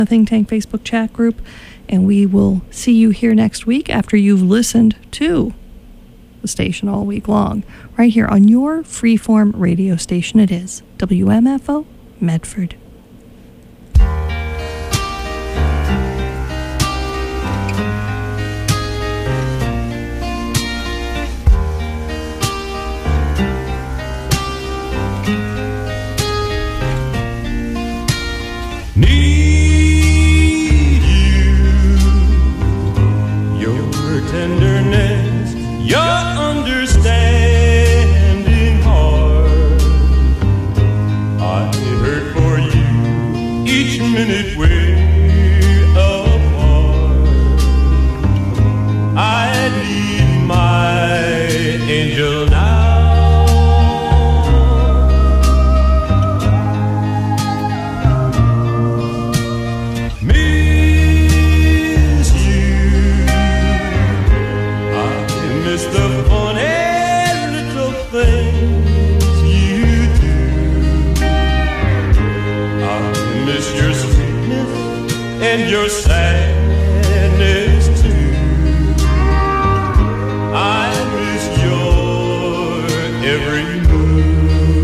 the Think Tank Facebook chat group, and we will see you here next week after you've listened to the station all week long, right here on your freeform radio station. It is WMFO Medford. Need you, your tenderness, your understanding heart. I hurt for you each minute way apart. I need my angel now. And your sadness too. I miss your every move.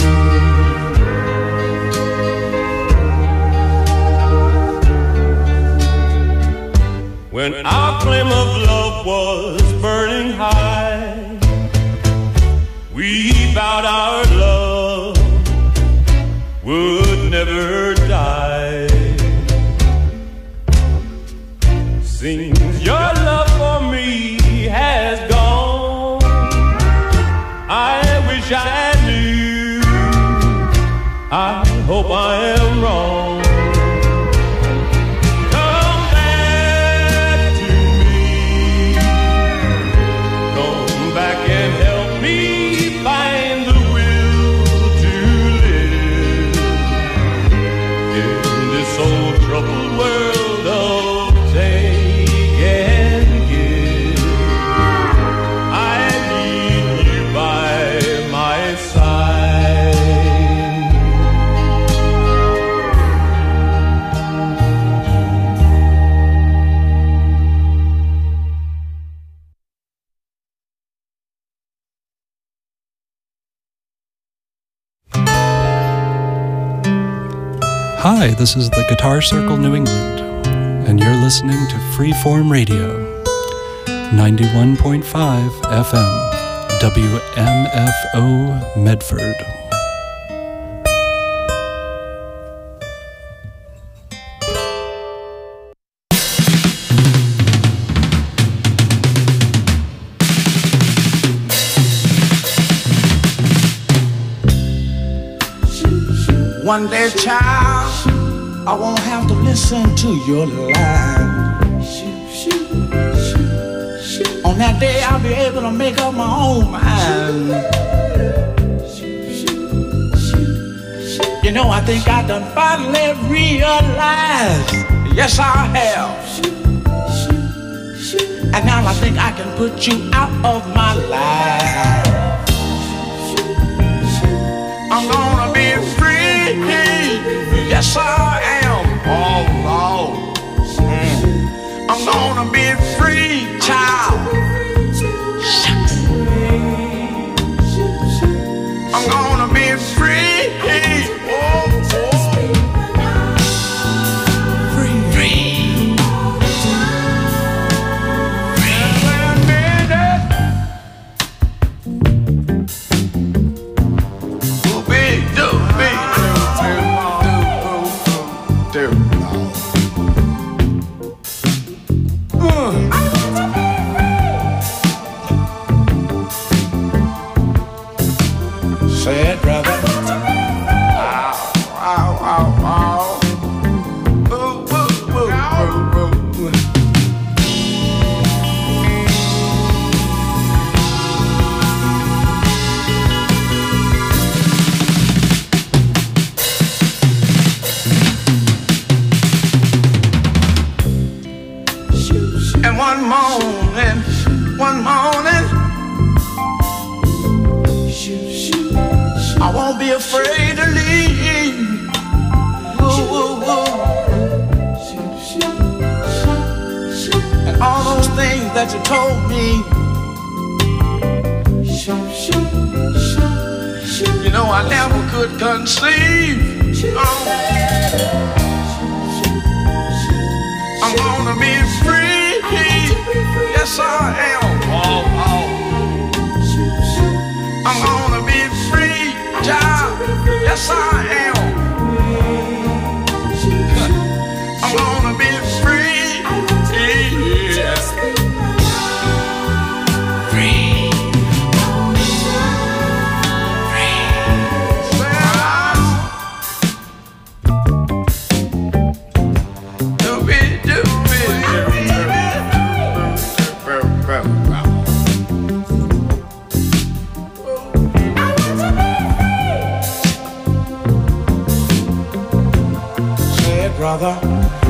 When our flame of love was burning high, we vowed our love would never die. Since your love for me has gone, I wish I knew. I hope I am wrong. Come back to me. Come back and help me find the will to live in this old troubled world of take. Hi, this is the Guitar Circle New England, and you're listening to Freeform Radio, 91.5 FM, WMFO Medford. One day, child, I won't have to listen to your lies. On that day, I'll be able to make up my own mind. You know, I think I done finally realized, yes, I have. And now I think I can put you out of my life. I'm gonna be free. Yes, I am. Oh, Lord. I'm gonna be free, child. I'm gonna be free. Oh, free. Sad brother. Ow, ow, ow, ow. Ooh, ooh, ooh, ooh, ooh. And one morning, I won't be afraid to leave. Woo, woo, woo. that you told me. You know I never could conceive. I'm gonna be free. Yes, I am. Oh, oh. I'm gonna be free, child. Yes, I am. I'm gonna be free. Yeah. Free. Brother,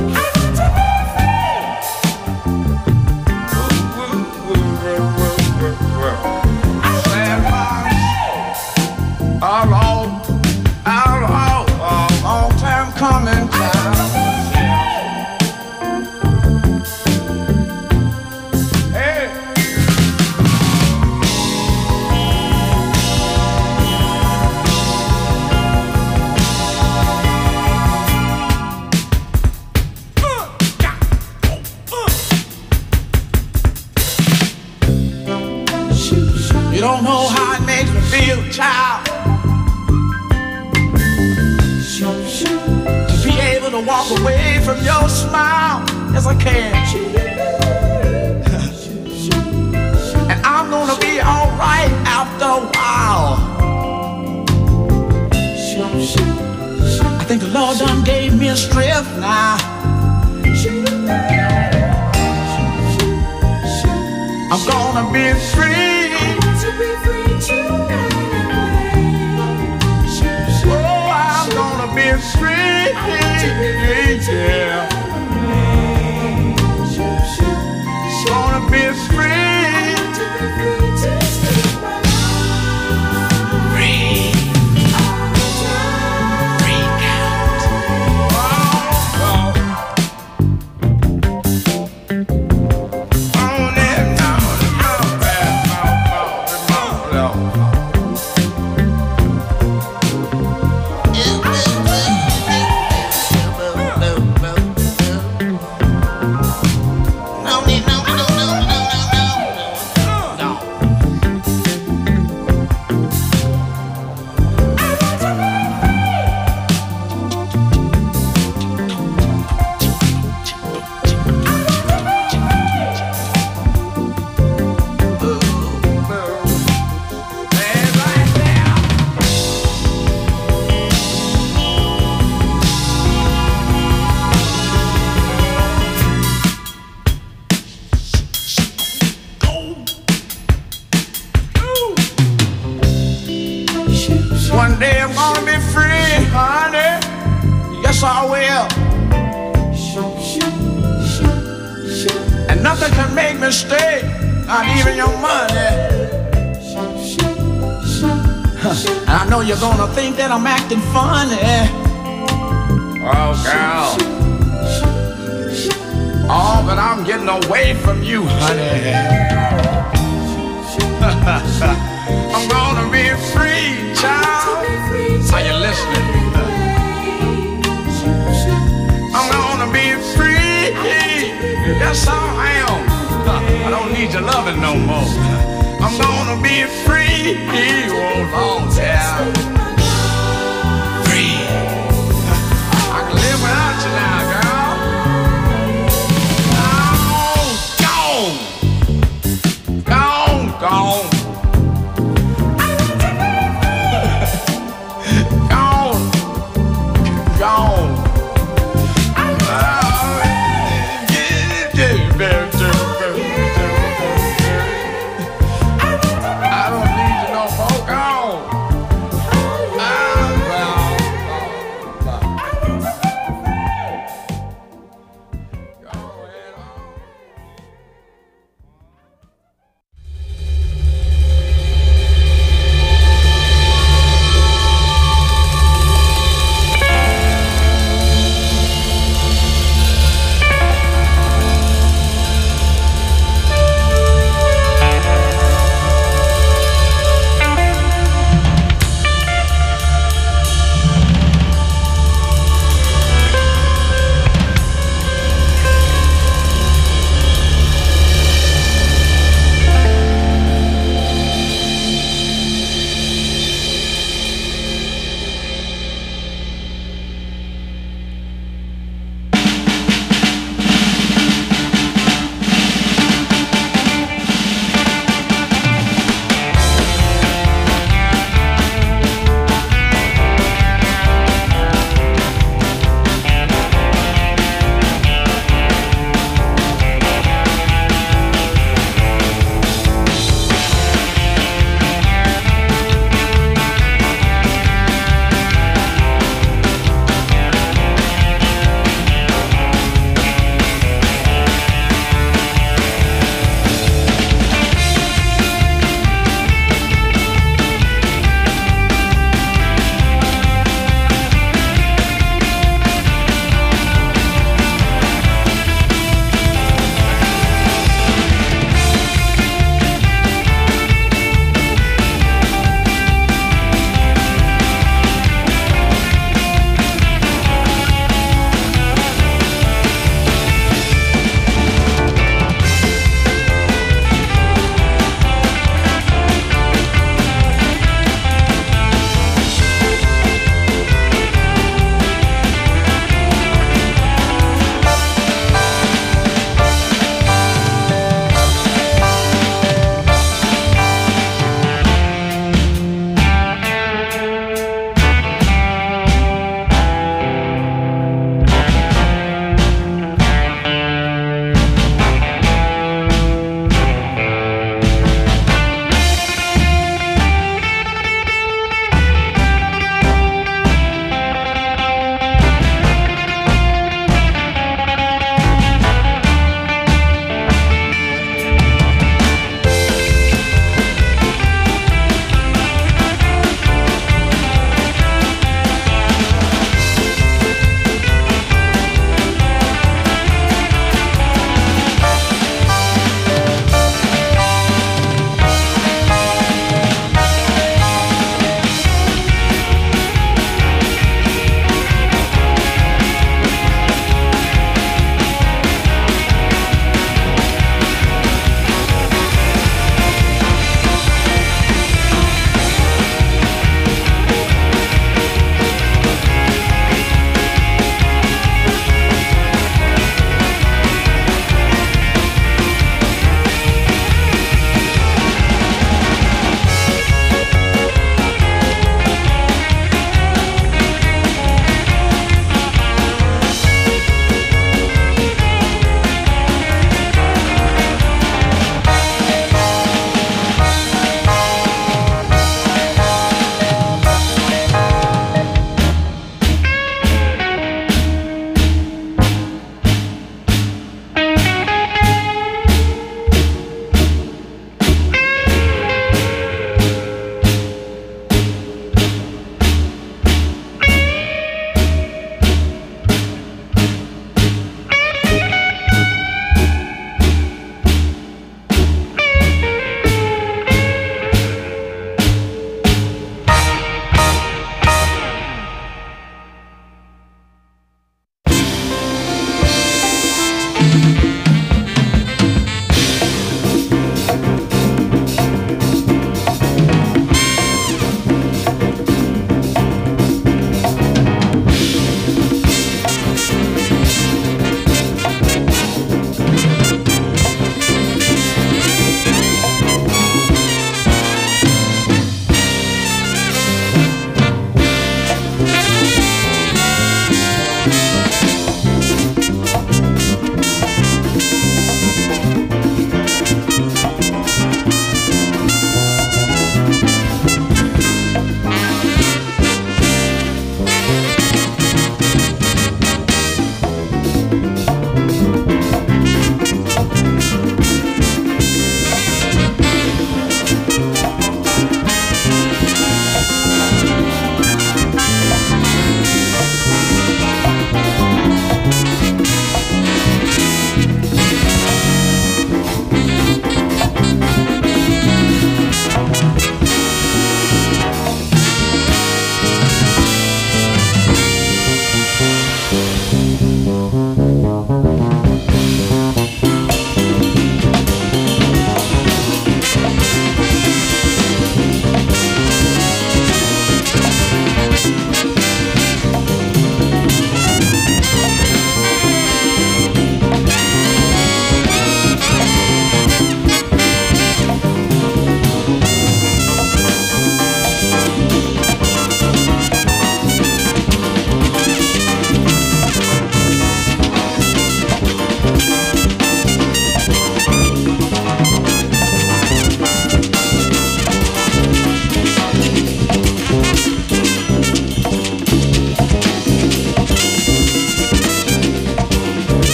long time coming, child. Hey. You don't know how it makes me feel, child, to be able to walk away from your smile. Yes, I can. And I'm gonna be alright after a while. I think the Lord done gave me a strength now. I'm gonna be free. Oh, I'm gonna be free. Yeah. Gonna be free. One day I'm gonna be free, honey. Yes, I will. And nothing can make me stay, not even your money. And I know you're gonna think that I'm acting funny. Oh, girl. Oh, but I'm getting away from you, honey. I'm gonna be free, child. Are you listening? I'm gonna be free. Yes, I am. I don't need your loving no more. I'm gonna be free. Oh, Lord, yeah. Free. I can live without you now, girl. Oh, gone. Gone, gone.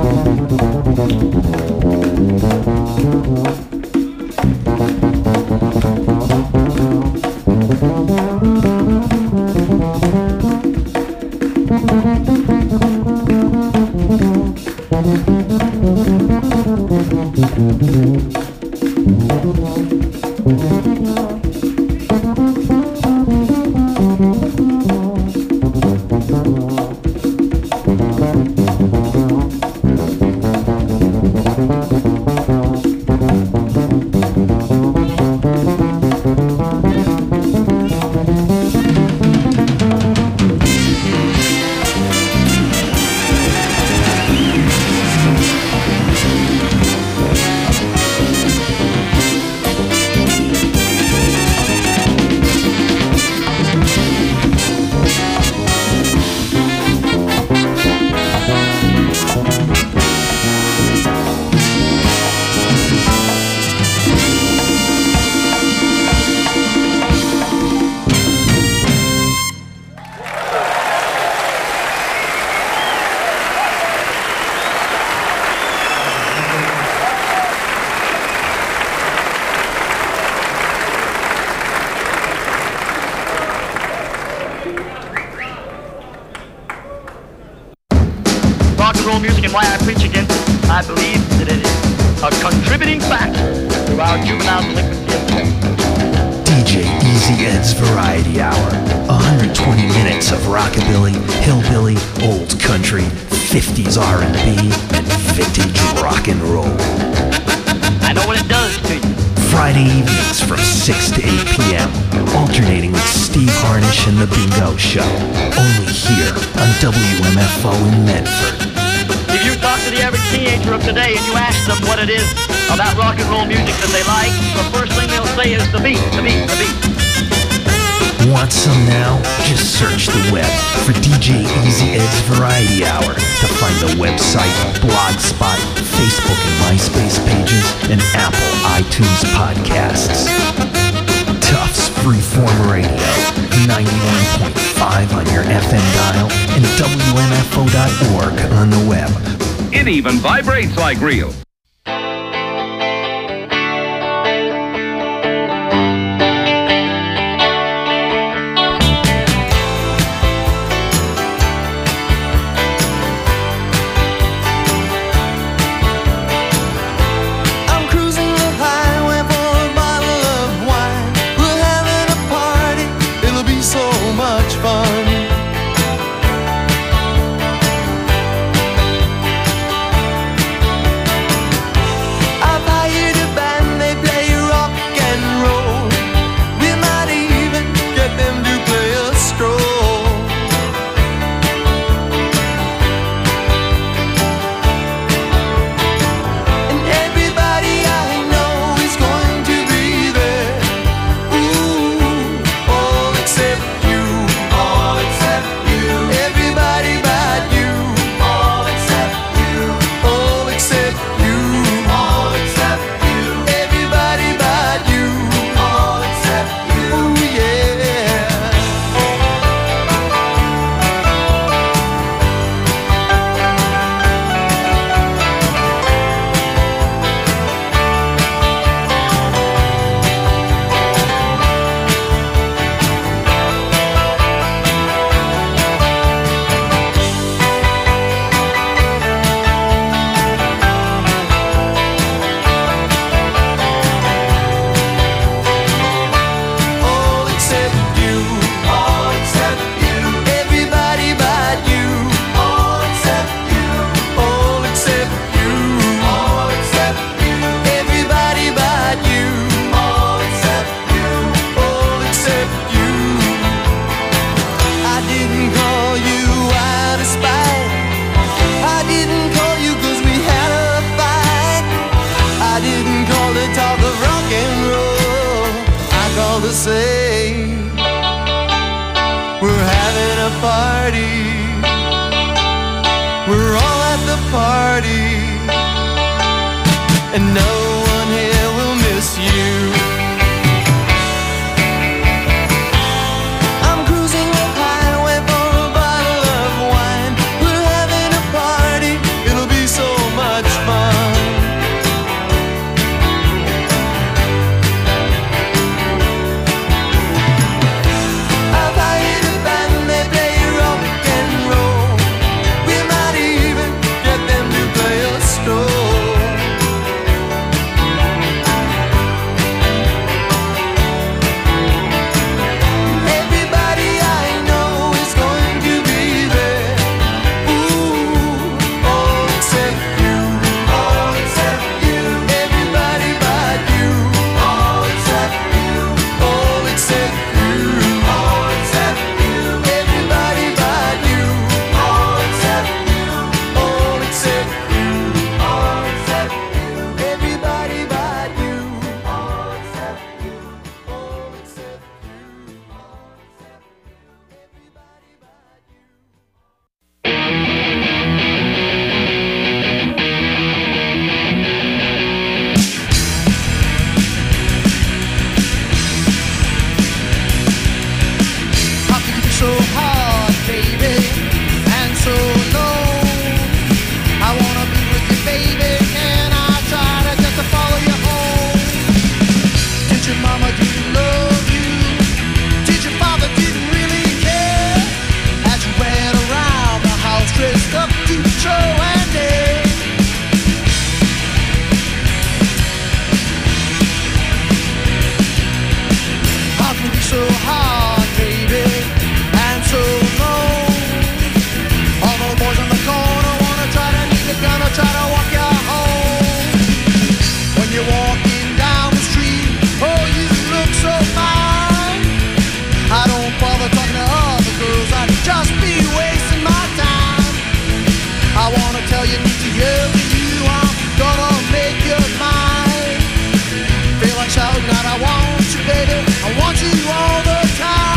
Rock and roll music and why I preach against it. I believe that it is a contributing factor to our juvenile delinquency. DJ Easy Ed's Variety Hour. 120 minutes of rockabilly, hillbilly, old country, 50s R&B, and vintage rock and roll. I know what it does to you. Friday evenings from 6 to 8 p.m. Alternating with Steve Harnish and The Bingo Show. Only here on WMFO in Medford. If you talk to the average teenager of today and you ask them what it is about rock and roll music that they like, the first thing they'll say is the beat, the beat, the beat. Want some now? Just search the web for DJ Easy Ed's Variety Hour to find the website, Blogspot, Facebook and MySpace pages, and Apple iTunes podcasts. Tufts Freeform Radio, 91.5 on your FM dial and WMFO.org on the web. It even vibrates like real. So I wanna tell you, need to yell to you, I'm gonna make you mine. Feel like shouting out, I want you, baby, I want you all the time.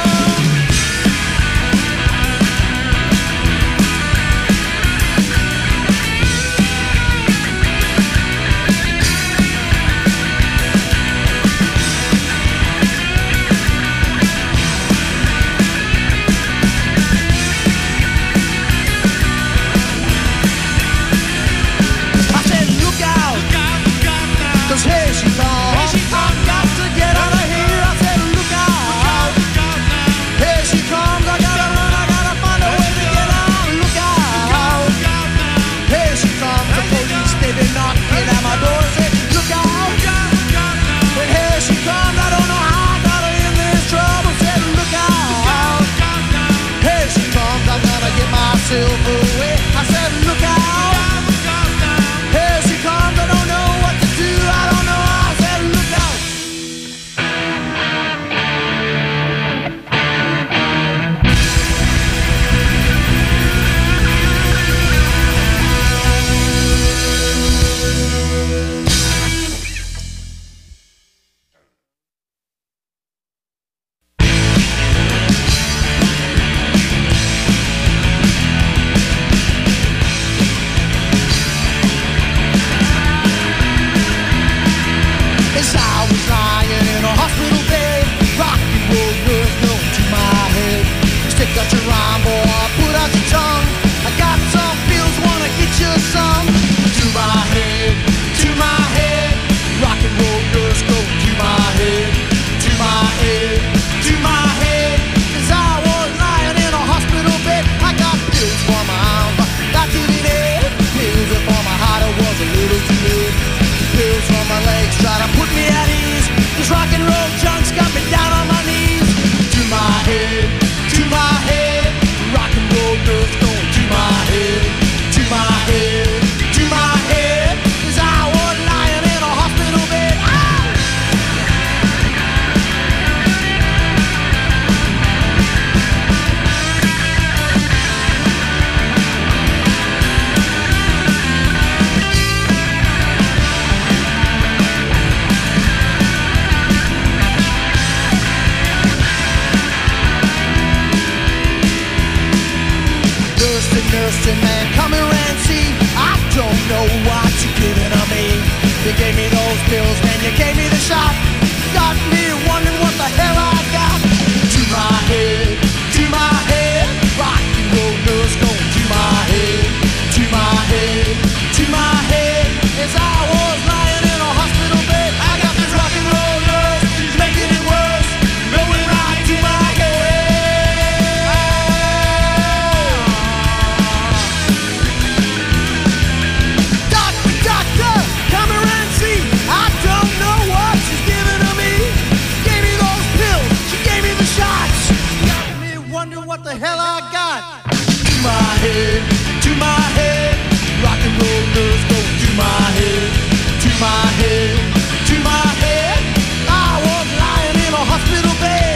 Cause here she comes, I've got to get out of here. I said look out, here she comes, I gotta run, I gotta find a way to get out. Look out, here she comes, the police, they been knocking at my door. I said look out, but here she comes, I don't know how I got her in this trouble. I said look out, here she comes, I gotta get myself away. I said look out, here she comes, I don't know what to do, I don't know. I said look out. As I was lying in a hospital bed, rock and roll was going to my head. Stick out your rhyme, boy, put out your tongue. I got some pills, wanna get you some. To my head, rock and roll girls go to my head, to my head, to my head. As I was lying in a hospital bed, I got pills for my arm, got to the head. Pills for my heart, it was a little too late. Pills for my legs, try to put me at ease. This rock and roll junk's got me down on my knees. To my head, rock and roll girls going to my head, to my head, to my head. As I was lying in a hospital bed. Nursing man, come here and see. I don't know what you're giving to me. You gave me those pills, man, you gave me the shot. Got me wondering what the hell I got. To my head, rock and roll girls going to my head, to my head, to my head. As I was lying in a hospital bed, I got this rock and roll nurse, she's making it worse, going right to my head. What the hell I got? To my head, rock and roll girls go to my head, to my head, to my head. I was lying in a hospital bed.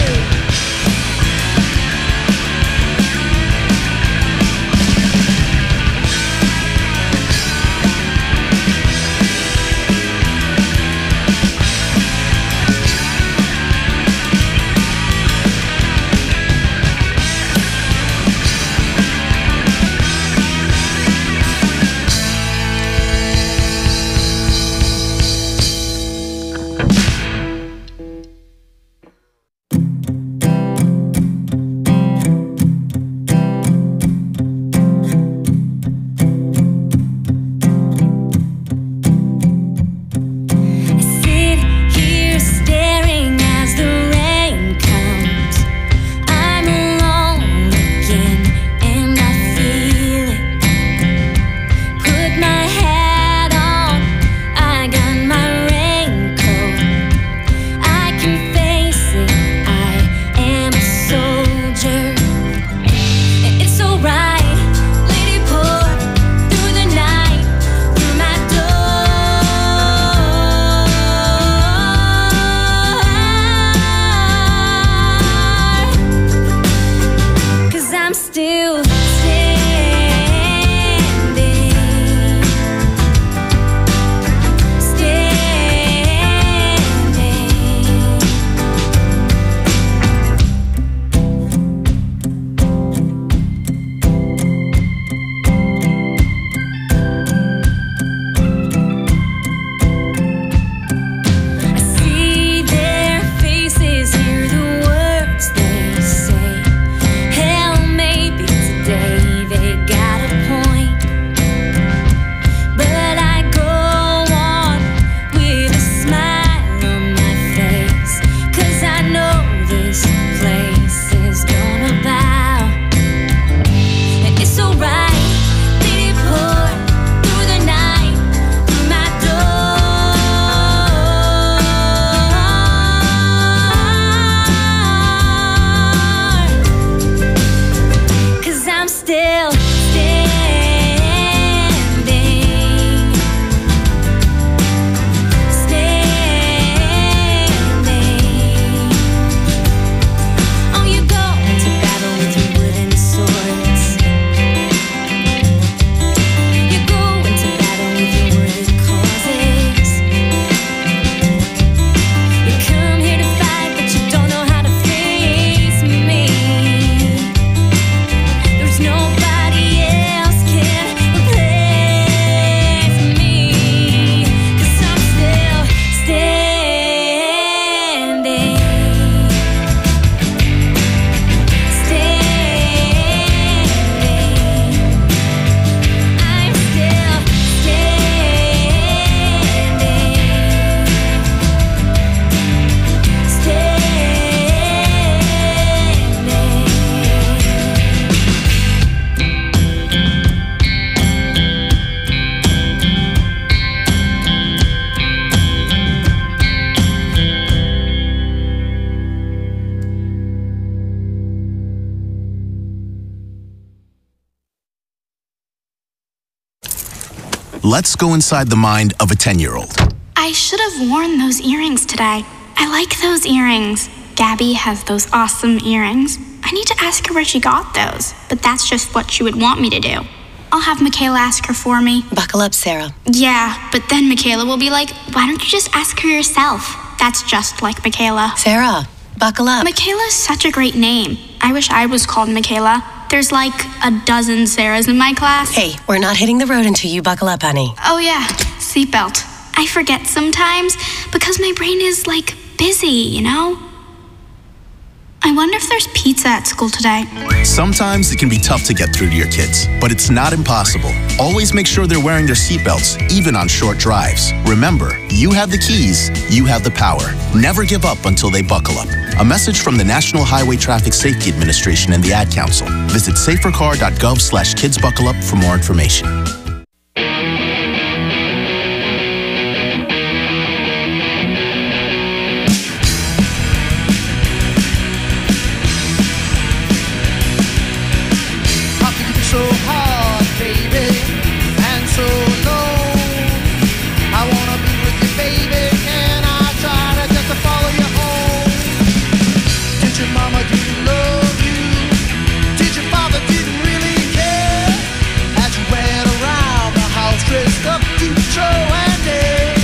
Let's go inside the mind of a 10-year-old. I should have worn those earrings today. I like those earrings. Gabby has those awesome earrings. I need to ask her where she got those, but that's just what she would want me to do. I'll have Michaela ask her for me. Buckle up, Sarah. Yeah, but then Michaela will be like, why don't you just ask her yourself? That's just like Michaela. Sarah, buckle up. Michaela's such a great name. I wish I was called Michaela. There's like a dozen Sarahs in my class. Hey, we're not hitting the road until you buckle up, honey. Oh yeah, seatbelt. I forget sometimes because my brain is like busy, you know? I wonder if there's pizza at school today. Sometimes it can be tough to get through to your kids, but it's not impossible. Always make sure they're wearing their seatbelts, even on short drives. Remember, you have the keys, you have the power. Never give up until they buckle up. A message from the National Highway Traffic Safety Administration and the Ad Council. Visit safercar.gov/kidsbuckleup for more information. So hard, baby, and so low. I wanna be with you, baby, and I try to just to follow you home. Did your mama didn't love you? Did your father didn't really care? As you ran around the house dressed up to show and day.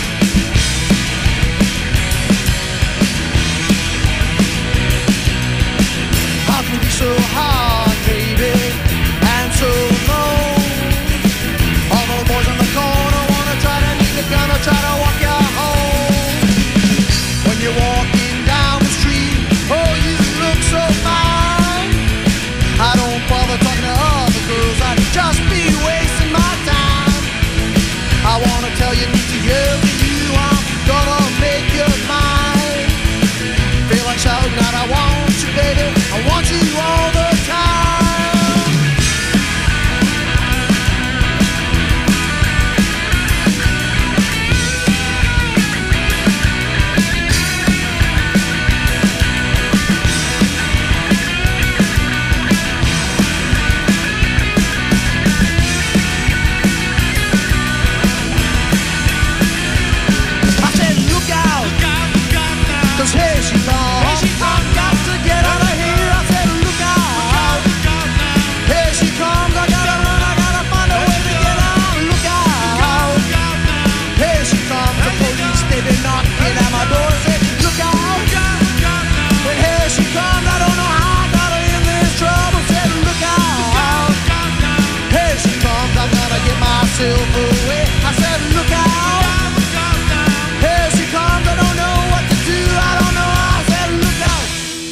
How could be so hard, baby? So long. All the boys in the corner wanna try to need the gun or try to walk you home. When you're walking down the street, oh, you look so fine. I don't bother talking to other girls, I'd just be wasting my time. I wanna tell you, need to yell to you, I'm gonna make you mine. Feel like shouting out, I want you, baby, I want you all the time. Here she comes, I've got to get out of here. I said, look out. Here she comes, I gotta run, I gotta find a way to get out. Look out. Here she comes, the police, they been knocking at my door. I said, look out. But here she comes, I don't know how I got her in this trouble. I said, look out. Here she comes, I gotta get myself away. I said, look out. Here she comes, I don't know what to do. I don't know, I said look out.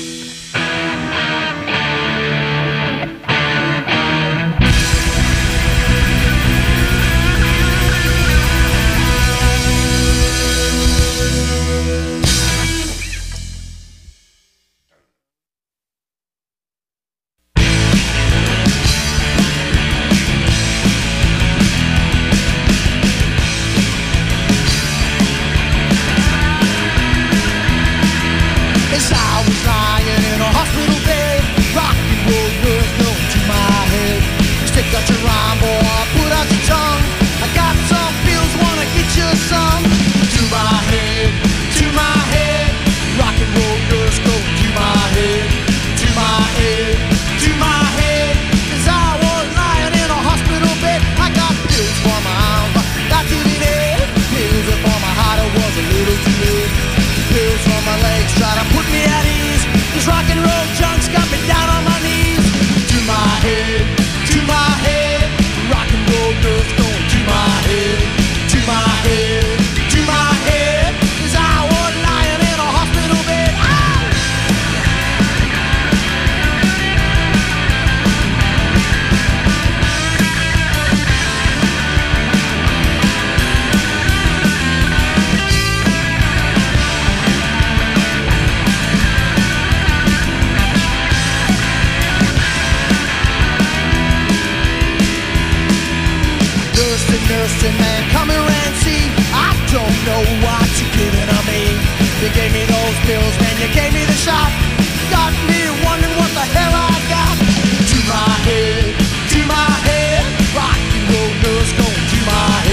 As I was lying in a hospital bed, rock and roll was going to my head. Stick out your rhyme, boy, put out your tongue. I got some pills, wanna get you some. To my head, rock and roll was going to my head. To my head, as I was lying in a hospital bed, I got pills for my arm, got to the head. Pills for my heart, it was a little too late. Pills on my legs, try to put me at ease. This rock and roll junk's got me down on my knees. To my head, rock and roll nerves going to my head. To my head, as I was lying in a hospital bed. Nursing man, come here and see. I don't know what you're giving on me. You gave me those pills, man, you gave me the shot. Got me wondering what the hell I got. To my head, rock and roll nerves going to my head.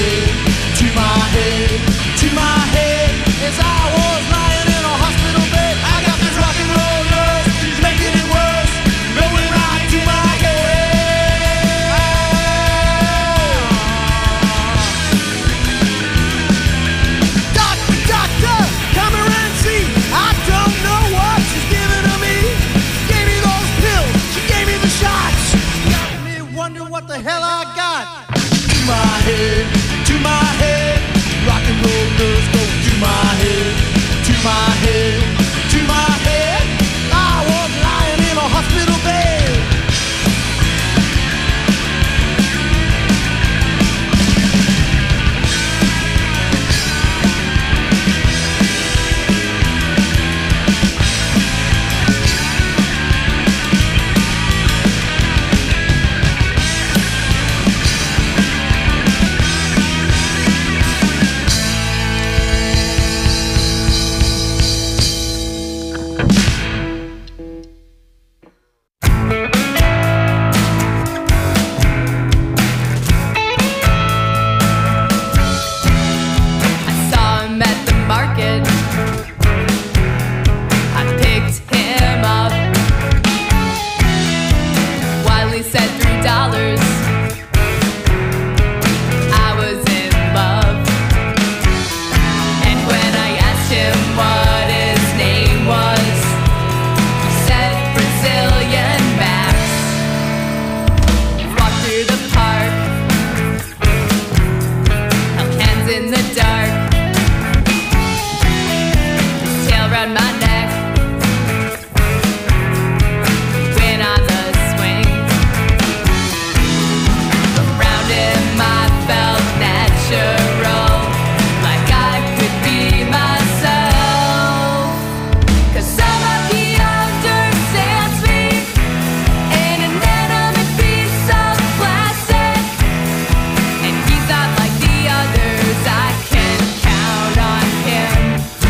felt natural, like I could be myself. 'Cause somebody understands me, an inanimate piece of plastic, and he's not like the others. I can count on him,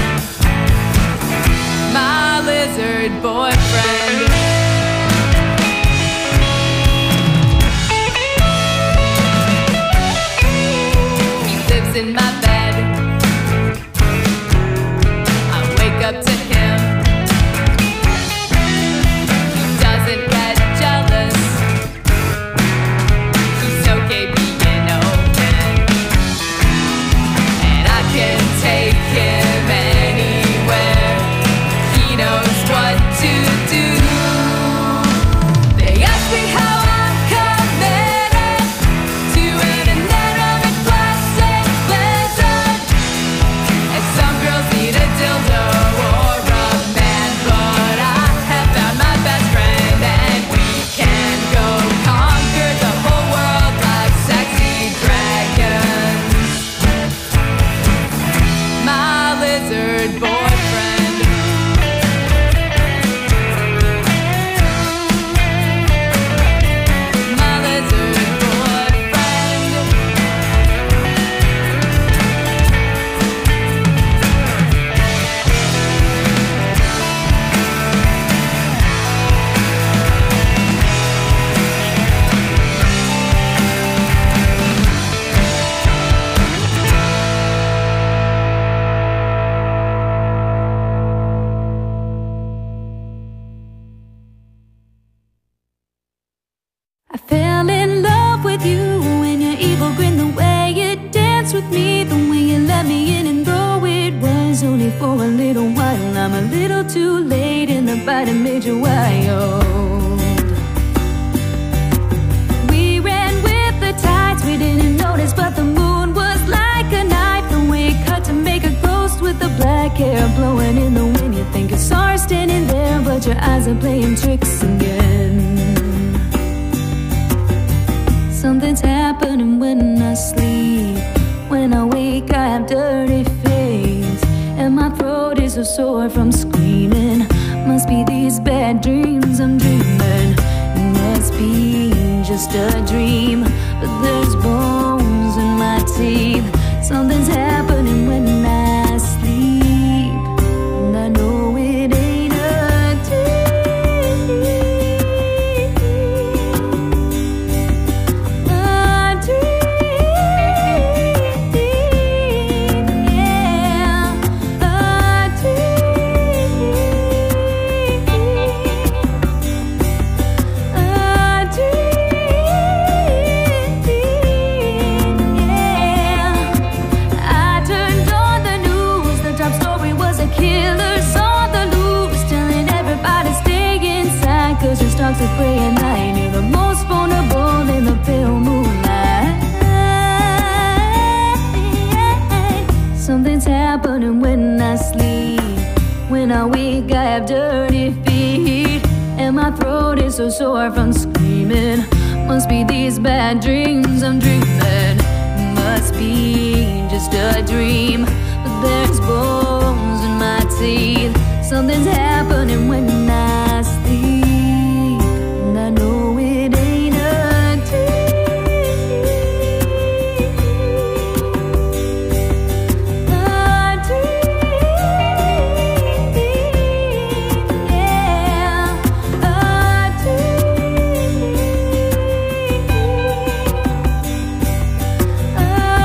my lizard boyfriend. In my bed, I wake up to him. He doesn't get jealous. He's okay being open, and I can take him anywhere. He knows what to do. They ask me how I'm committed to an inanimate plastic. Some girls need a dildo or a man, but I have found my best friend, and we can go conquer the whole world like sexy dragons. My lizard boyfriend. My lizard boyfriend. I fell in love with you when your evil grin, the way you danced with me, the way you let me in, and though it was only for a little while, I'm a little too late in the bite and made you wild. We ran with the tides, we didn't notice, but the moon was like a knife, the way it cut to make a ghost with the black hair blowing in the wind. You think you saw her standing there, but your eyes are playing tricks again. Something's happening when I sleep. When I wake, I have dirty face, and my throat is so sore from screaming. Must be these bad dreams I'm dreaming. It must be just a dream, but there's bones in my teeth. Something's happening when I sleep, and I know it ain't a dream. Dogs are prey at night, you're the most vulnerable in the pale moonlight. Something's happening when I sleep. When I wake, I have dirty feet, and my throat is so sore from screaming. Must be these bad dreams I'm dreaming. Must be just a dream, but there's bones in my teeth. Something's happening when I sleep. I know it ain't a dream. A dream, yeah. A dream, a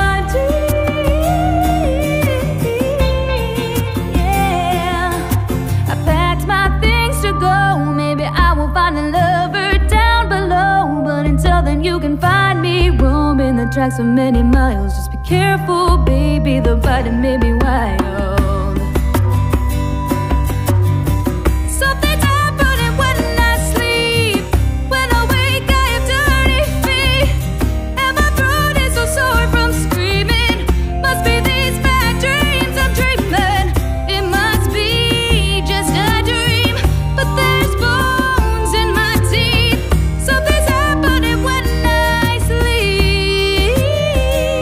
dream, yeah. I packed my things to go. Maybe I will find a lover down below, but until then you can find me roaming the tracks for many miles. Just be careful, baby, the bite may be wild. Something's happening when I sleep. When I wake, I have dirty feet, and my throat is so sore from screaming. Must be these bad dreams I'm dreaming. It must be just a dream, but there's bones in my teeth. Something's happening when I sleep.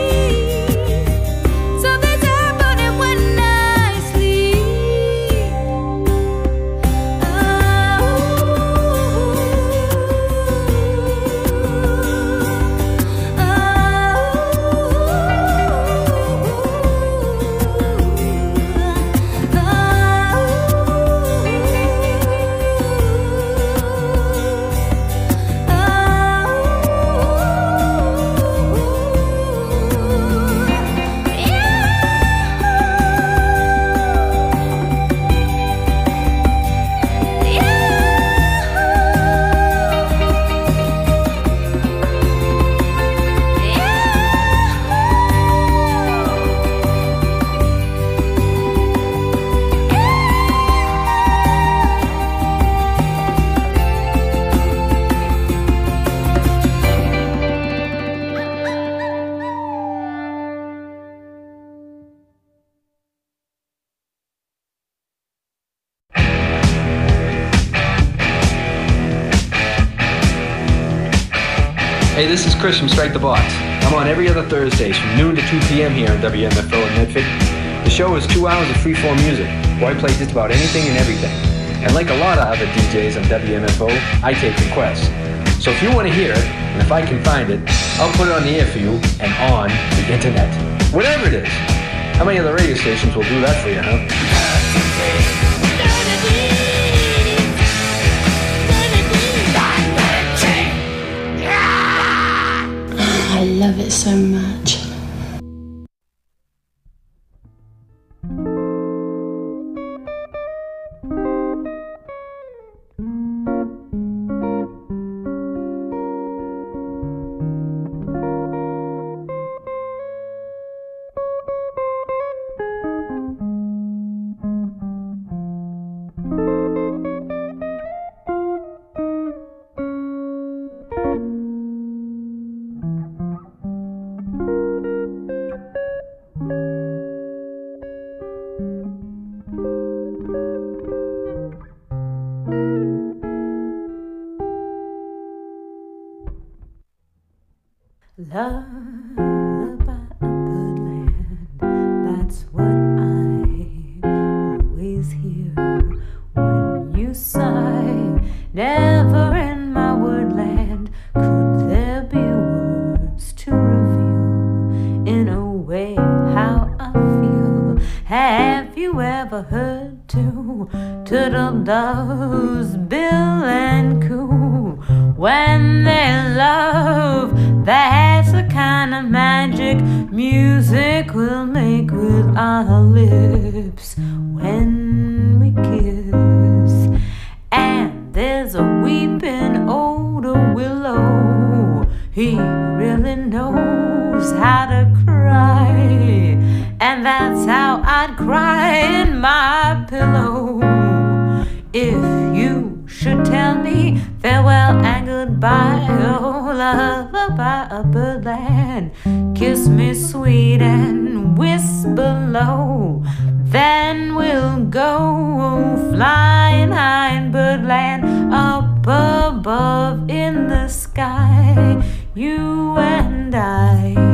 Hey, this is Chris from Strike the Box. I'm on every other Thursdays from noon to 2 p.m. here on WMFO in Medford. The show is 2 hours of freeform music, where I play just about anything and everything. And like a lot of other DJs on WMFO, I take requests. So if you want to hear it, and if I can find it, I'll put it on the air for you and on the internet. Whatever it is. How many other radio stations will do that for you, huh? I love it so much. Lullaby of Birdland, that's what I always hear when you sigh. Never in my woodland could there be words to reveal in a way how I feel. Have you ever heard two turtle doves bill and coo when they love? That's the kind of magic music we'll make with our lips when we kiss. And there's a weeping old willow, he really knows how to cry. And that's how I'd cry in my pillow if you should tell me farewell and goodbye. Oh, lullaby of Birdland, kiss me sweet and whisper low. Then we'll go flying high in Birdland, up above in the sky, you and I.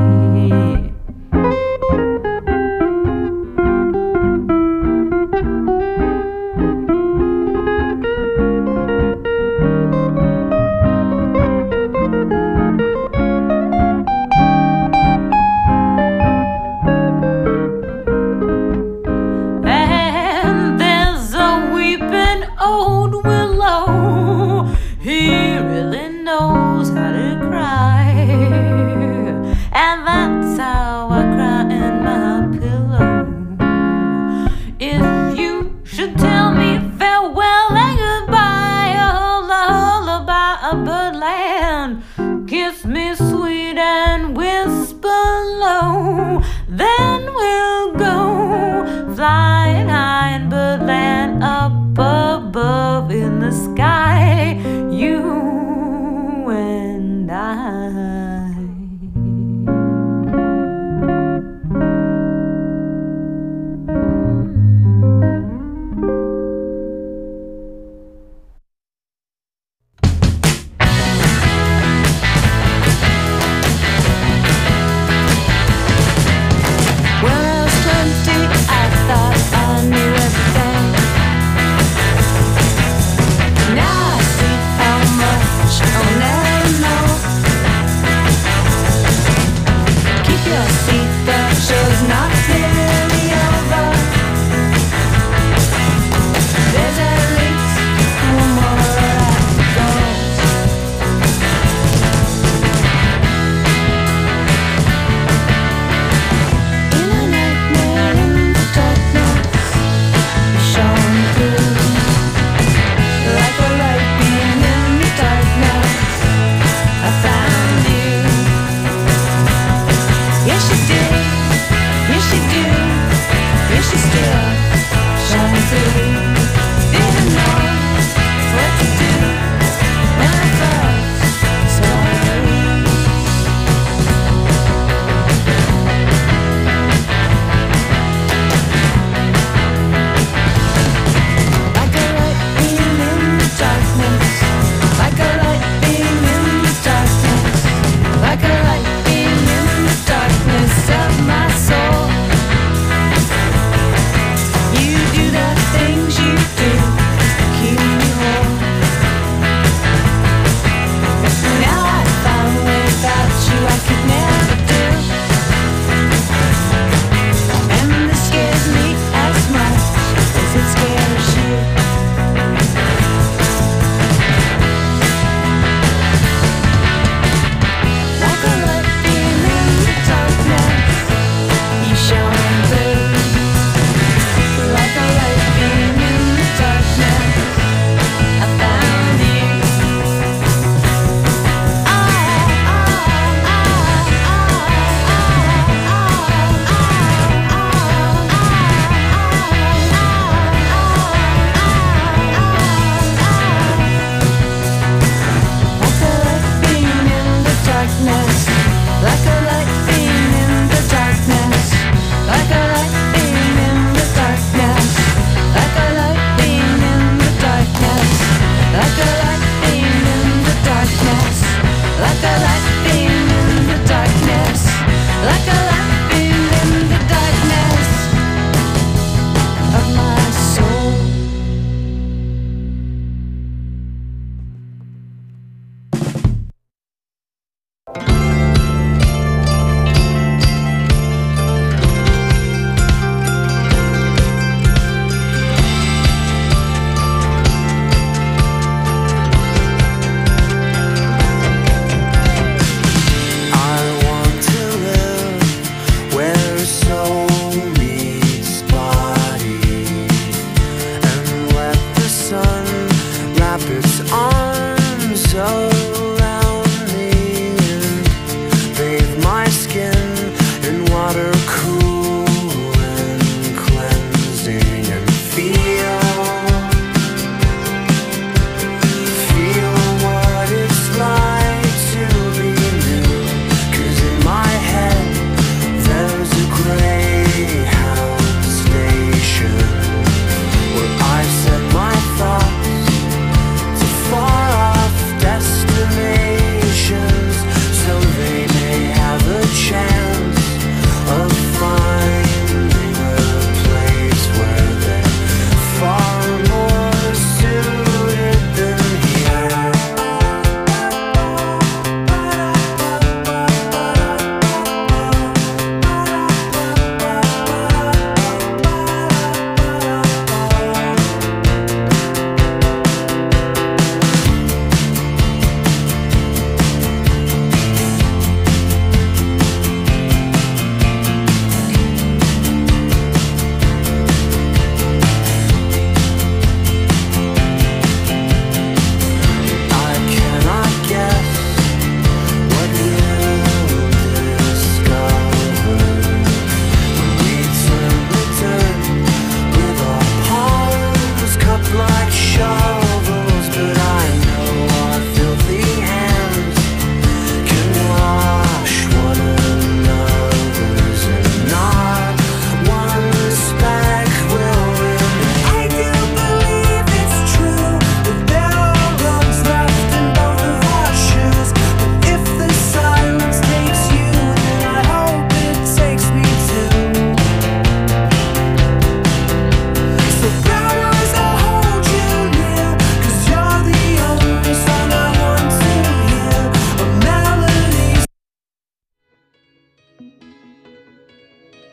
He really knows how to cry, and that's how I cry in my pillow. If you should tell me farewell and goodbye, oh lullaby of Birdland, kiss me sweet and whisper low. Then we'll go flying high in Birdland, up above in the sky, you and I.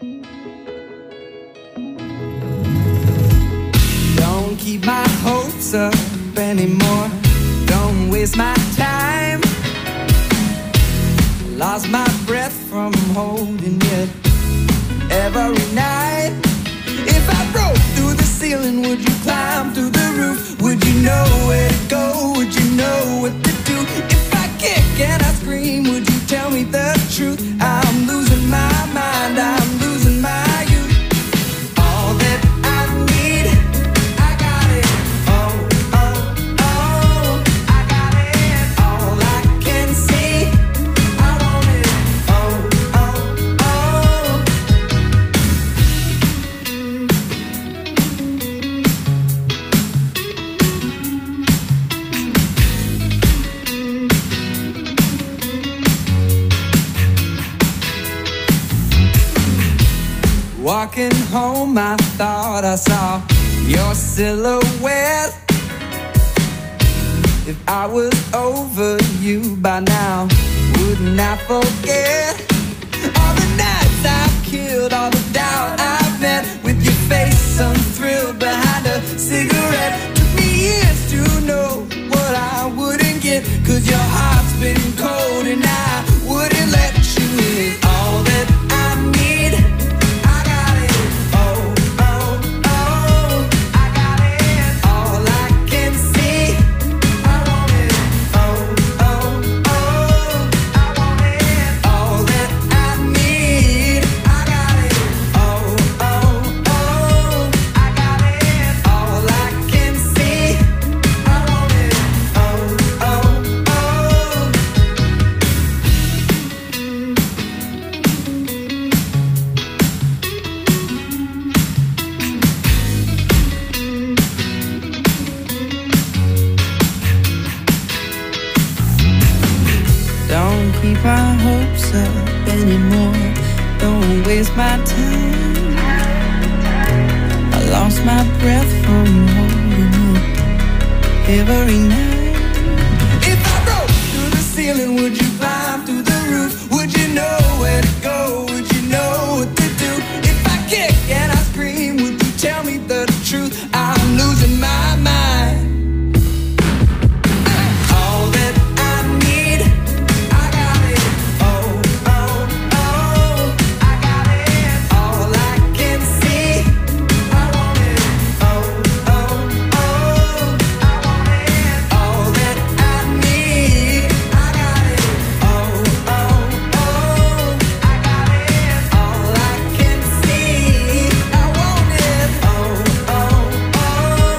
Don't keep my hopes up anymore. Don't waste my time. Lost my breath from holding it every night. If I broke through the ceiling, would you climb through the roof? Would you know where to go? Would you know what to do? If I kick and I scream, would you tell me the truth? I'm losing my mind, I'm losing my youth. All that I need, I got it. Oh, oh, oh, I got it. All I can see, I want it. Oh, oh, oh. Walking home, I thought I saw your silhouette. If I was over you by now, wouldn't I forget all the nights I've killed, all the doubt I've met with your face unthrilled behind a cigarette? Took me years to know what I wouldn't get, 'cause your heart's been cold and I wouldn't let you in. All that I need, I got it. Oh, oh, oh, I got it. All I can see, I want it. Oh, oh, oh, I want it. All that I need, I got it. Oh, oh, oh, I got it. All I can see, I want it. Oh, oh, oh. Don't keep our hopes up anymore. Don't waste my time. I lost my breath from holding it every night. If I broke through the ceiling, would you climb through the roof? Would you know where to go? Would you know what to do? If I kick and I scream, would you tell me the truth? I'm losing my mind. All that I need, I got it. Oh, oh, oh, I got it. All I can see, I want it. Oh, oh, oh, I want it. All that I need, I got it. Oh, oh, oh, I got it. All I can see, I want it. Oh, oh, oh.